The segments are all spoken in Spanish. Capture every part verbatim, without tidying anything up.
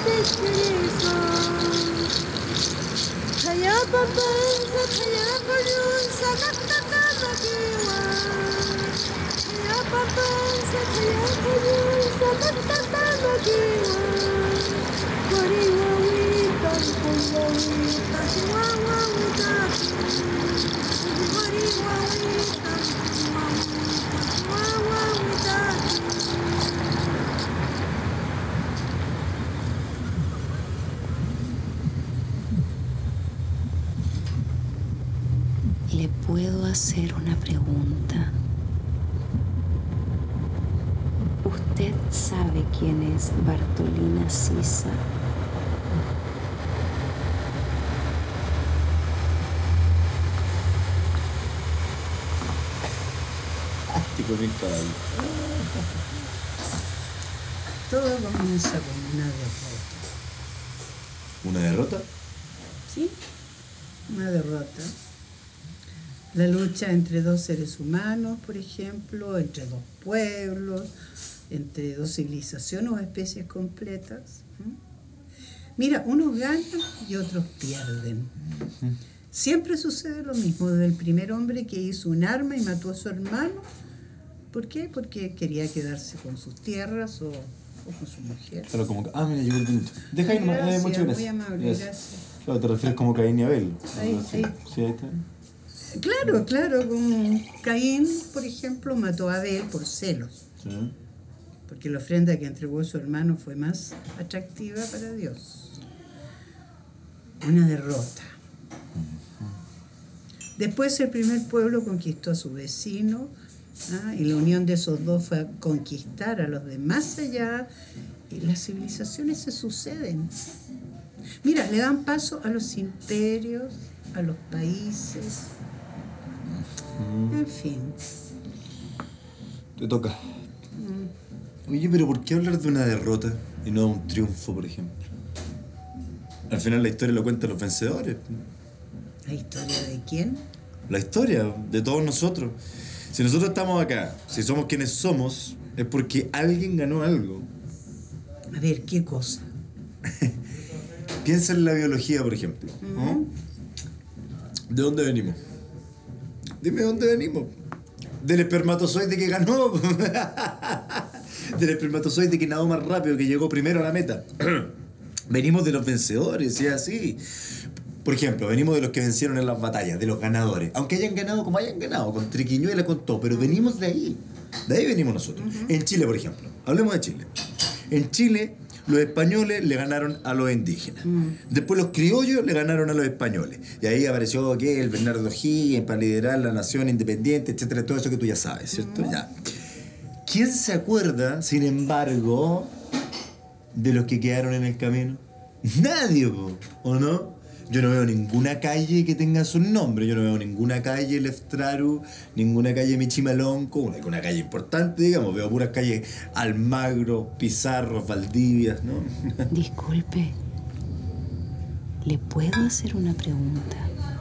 ¿Le puedo hacer una pregunta? ¿Usted sabe quién es Bartolina Sisa? Tipo bien caballo. Todo comienza con una derrota. ¿Una derrota? Sí, una derrota. La lucha entre dos seres humanos, por ejemplo, entre dos pueblos, entre dos civilizaciones o especies completas. Mira, unos ganan y otros pierden. Siempre sucede lo mismo, desde el primer hombre que hizo un arma y mató a su hermano. ¿Por qué? Porque quería quedarse con sus tierras o, o con su mujer. Claro, como que, ah, mira, llegó el minuto. Deja ahí nomás, eh, muchas gracias. Muy amable, gracias. gracias. Claro, te refieres como Caín y Abel. Ahí, sí, ahí. sí, ahí está. Claro, claro, como Caín, por ejemplo, mató a Abel por celos. Sí. Porque la ofrenda que entregó su hermano fue más atractiva para Dios. Una derrota. Después el primer pueblo conquistó a su vecino, ¿ah? Y la unión de esos dos fue a conquistar a los de más allá, y las civilizaciones se suceden. Mira, le dan paso a los imperios, a los países, en fin. Te toca. Oye, pero ¿por qué hablar de una derrota y no de un triunfo, por ejemplo? Al final la historia lo cuentan los vencedores. ¿La historia de quién? La historia de todos nosotros. Si nosotros estamos acá, si somos quienes somos, es porque alguien ganó algo. A ver, ¿qué cosa? Piensa en la biología, por ejemplo. ¿No? ¿De dónde venimos? Dime dónde venimos. Del espermatozoide que ganó. Del espermatozoide que nadó más rápido, que llegó primero a la meta. Venimos de los vencedores, y es así. Por ejemplo, venimos de los que vencieron en las batallas, de los ganadores. Aunque hayan ganado como hayan ganado, con triquiñuela, con todo, pero venimos de ahí. De ahí venimos nosotros. Uh-huh. En Chile, por ejemplo. Hablemos de Chile. En Chile, los españoles le ganaron a los indígenas. Uh-huh. Después los criollos le ganaron a los españoles. Y ahí apareció ¿qué? El Bernardo Higgins para liderar la nación independiente, etcétera. Todo eso que tú ya sabes, ¿cierto? Uh-huh. Ya. ¿Quién se acuerda, sin embargo, de los que quedaron en el camino? Nadie, ¿o no? Yo no veo ninguna calle que tenga su nombre. Yo no veo ninguna calle Leftraru, ninguna calle Michimalonco, una, una calle importante, digamos. Veo puras calles Almagro, Pizarro, Valdivias, ¿no? Disculpe, ¿le puedo hacer una pregunta?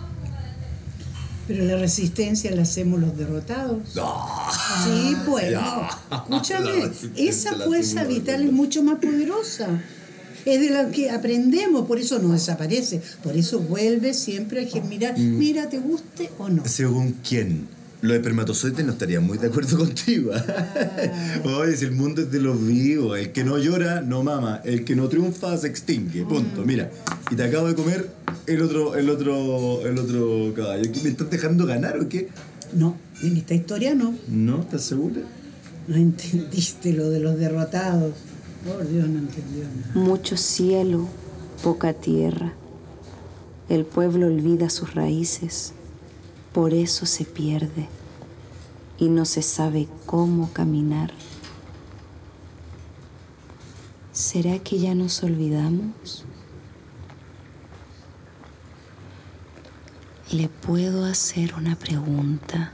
Pero la resistencia la hacemos los derrotados. No. Sí, pues, no. Escúchame, esa fuerza vital es mucho más poderosa. Es de la que aprendemos, por eso no desaparece. Por eso vuelve siempre a germinar. Mm. Mira, ¿te guste o no? ¿Según quién? Los espermatozoides no estarían muy de acuerdo contigo. Ah. Oye, si el mundo es de los vivos, el que no llora, no mama. El que no triunfa, se extingue. Punto. Mm. Mira, y te acabo de comer el otro, el otro, el otro caballo. ¿Me estás dejando ganar o qué? No, en esta historia no. ¿No? ¿Estás segura? No entendiste lo de los derrotados. Por Dios, no entendió nada. Mucho cielo, poca tierra. El pueblo olvida sus raíces, por eso se pierde y no se sabe cómo caminar. ¿Será que ya nos olvidamos? ¿Le puedo hacer una pregunta?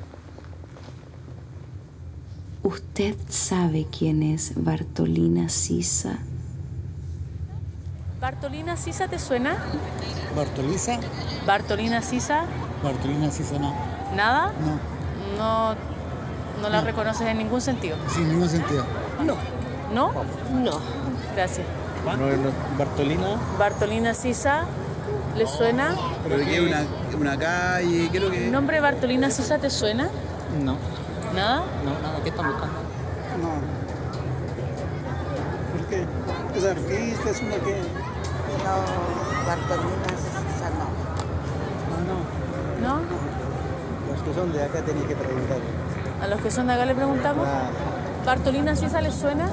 ¿Usted sabe quién es Bartolina Sisa? ¿Bartolina Sisa te suena? ¿Bartoliza? ¿Bartolina Sisa? Bartolina Sisa no. ¿Nada? No. No, no la no. reconoces en ningún sentido. Sí, en ningún sentido. No. ¿No? No. Gracias. No, no, Bartolina. Bartolina Sisa, ¿le suena? ¿Pero de qué? ¿Una, una calle? ¿Qué es lo que ¿El nombre Bartolina Sisa te suena? No, ¿Nada? no, nada, ¿qué están buscando? No. ¿Por qué? ¿Es artista? ¿Es una qué? No, Bartolina Sisa no. No, no. ¿No? Los que son de acá tienen que preguntar. ¿A los que son de acá le preguntamos? Ah, ¿Bartolina Sisa les suena?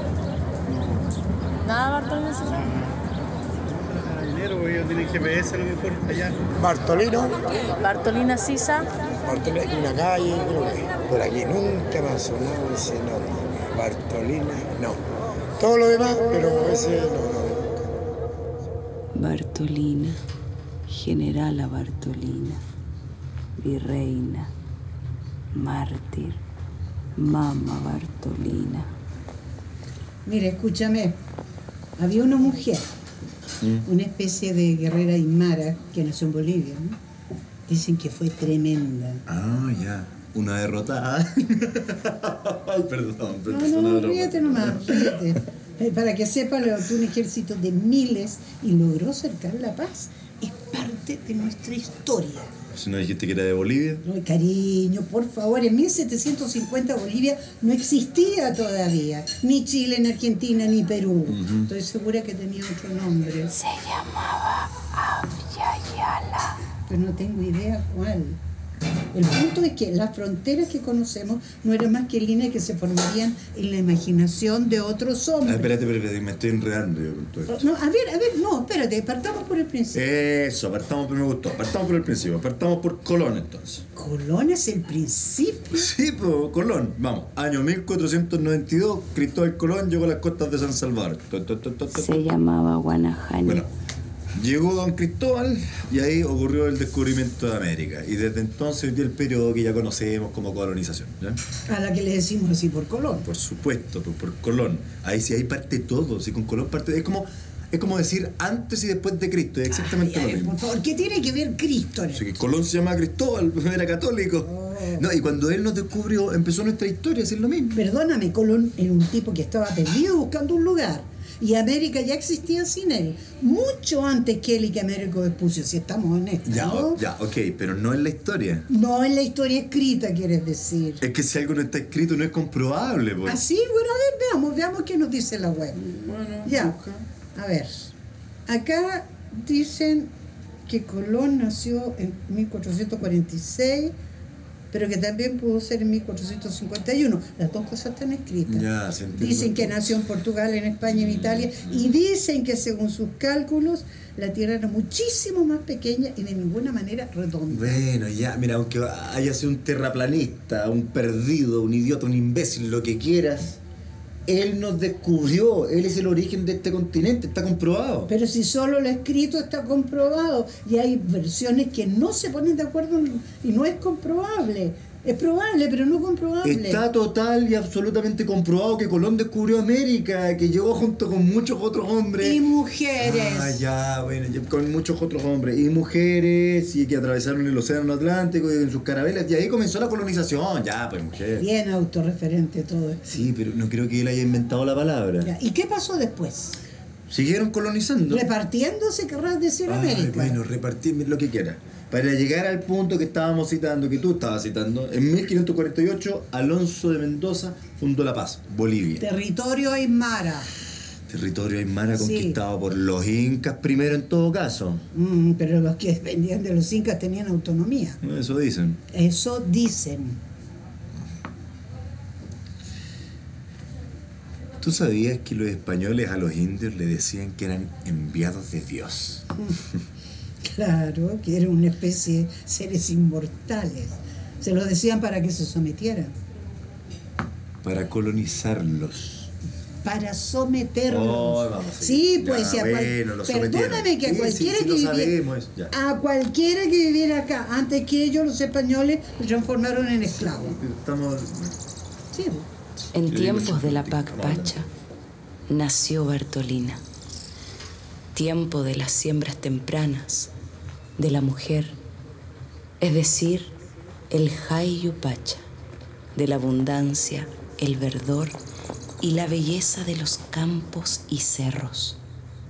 ¿Nada Bartolina Sisa? dinero, ellos tienen G P S a lo mejor allá. Bartolino, Bartolina Sisa, Bartolino, hay una calle, creo que por aquí nunca me ha sonado ese nombre. Bartolina, no. Todo lo demás, pero ese no, no. Bartolina, generala Bartolina, virreina, mártir, mama Bartolina. Mira, escúchame. Había una mujer, ¿Mm? una especie de guerrera aymara que nació en Bolivia, ¿no? Dicen que fue tremenda. Ah, ya. Una derrotada. Ay, perdón, No, perdón. es una no, broma. ríete nomás, ríete. Eh, Para que sepa, levantó un ejército de miles y logró cercar la paz. Es parte de nuestra historia. Si no dijiste que era de Bolivia. No, cariño, por favor, en mil setecientos cincuenta Bolivia no existía todavía. Ni Chile, ni Argentina, ni Perú. Ujú. Estoy segura que tenía otro nombre. Se llamaba Abya. Pero no tengo idea cuál. El punto es que las fronteras que conocemos no eran más que líneas que se formarían en la imaginación de otros Ah, hombres. espérate, espérate, me estoy enredando yo con todo esto. No, a ver, a ver, no, espérate, partamos por el principio. Eso, partamos por, me gustó. Partamos por el principio. Partamos por Colón entonces. Colón es el principio. Sí, pues, Colón. Vamos. Año mil cuatrocientos noventa y dos, Cristóbal Colón llegó a las costas de San Salvador. Tu, tu, tu, tu, tu. Se llamaba Guanajani. Bueno, llegó don Cristóbal y ahí ocurrió el descubrimiento de América. Y desde entonces dio el periodo que ya conocemos como colonización. ¿Ya? A la que le decimos así por Colón. Por supuesto, pues, por Colón. Ahí sí, ahí parte todo. Sí, con Colón parte. Es como, es como decir antes y después de Cristo. Es exactamente Ay, lo ay, mismo. por favor, ¿qué tiene que ver Cristo en Así que esto? Colón se llama Cristóbal, era católico. Oh. No, y cuando él nos descubrió, empezó nuestra historia, es lo mismo. Perdóname, Colón era un tipo que estaba perdido buscando un lugar. Y América ya existía sin él. Mucho antes que él y que Américo Vespucio, si estamos honestos, Ya, ¿no? ya, ok, pero no en la historia. No en la historia escrita, quieres decir. Es que si algo no está escrito no es comprobable, pues. Así, bueno, a ver, veamos, veamos qué nos dice la web. Bueno, Ya, a ver. Acá dicen que Colón nació en mil cuatrocientos cuarenta y seis, pero que también pudo ser en mil cuatrocientos cincuenta y uno. Las dos cosas están escritas. Ya, se entiende. Dicen que nació en Portugal, en España, en Italia, y dicen que según sus cálculos la Tierra era muchísimo más pequeña y de ninguna manera redonda. Bueno, ya, mira, aunque haya sido un terraplanista, un perdido, un idiota, un imbécil, lo que quieras, él nos descubrió, él es el origen de este continente, está comprobado. Pero si solo lo escrito está comprobado y hay versiones que no se ponen de acuerdo y no es comprobable. Es probable, pero no comprobable. Está total y absolutamente comprobado que Colón descubrió América, que llegó junto con muchos otros hombres. Y mujeres. Ah, ya, bueno, ya, con muchos otros hombres. Y mujeres, y que atravesaron el océano Atlántico en sus carabelas. Y ahí comenzó la colonización. Ya, pues, mujeres. Bien autorreferente todo esto. Sí, pero no creo que él haya inventado la palabra. Ya, ¿y qué pasó después? Siguieron colonizando. Repartiéndose, querrás decir, Ay, América. bueno, repartir lo que quiera. Para llegar al punto que estábamos citando, que tú estabas citando, en mil quinientos cuarenta y ocho, Alonso de Mendoza fundó La Paz, Bolivia. Territorio aymara. Territorio aymara Sí. conquistado por los incas primero en todo caso. Mm, pero los que dependían de los incas tenían autonomía. Eso dicen. Eso dicen. ¿Tú sabías que los españoles a los indios le decían que eran enviados de Dios? Claro, que eran una especie de seres inmortales. Se lo decían para que se sometieran. Para colonizarlos. Para someterlos. Oh, vamos a sí, seguir. pues Ya, si a cual- bueno, lo sometieron. perdóname que a Sí, cualquiera sí, sí, que lo viviera sabemos, eso, ya. a cualquiera que viviera acá antes que ellos los españoles lo transformaron en esclavos. Estamos... Sí. En Yo digo tiempos de la chiquitica, Pacpacha nació Bartolina. Tiempo de las siembras tempranas, de la mujer, es decir, el Jai-Yupacha, de la abundancia, el verdor y la belleza de los campos y cerros.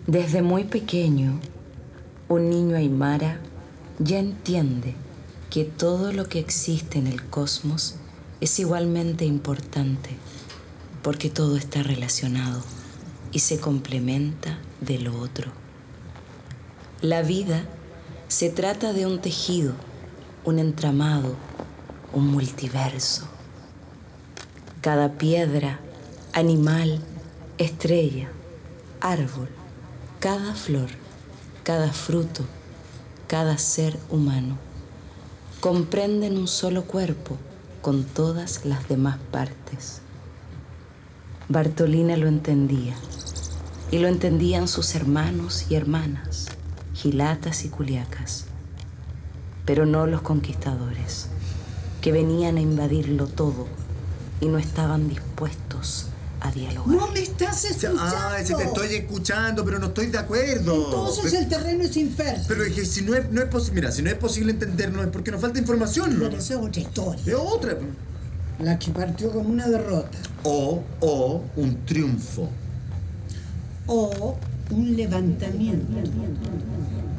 Desde muy pequeño, un niño aymara ya entiende que todo lo que existe en el cosmos es igualmente importante, porque todo está relacionado y se complementa de lo otro. La vida se trata de un tejido, un entramado, un multiverso. Cada piedra, animal, estrella, árbol, cada flor, cada fruto, cada ser humano, comprenden un solo cuerpo con todas las demás partes. Bartolina lo entendía, y lo entendían sus hermanos y hermanas, gilatas y culiacas, pero no los conquistadores, que venían a invadirlo todo y no estaban dispuestos a dialogar. No me estás escuchando. Ah, ese te estoy escuchando, pero no estoy de acuerdo. Entonces pero, el terreno es infértil. Pero es que si no es, no es posible, mira, si no es posible entendernos es porque nos falta información, ¿no? Pero eso es otra historia. Es otra. La que partió con una derrota. O, o un triunfo. O un levantamiento.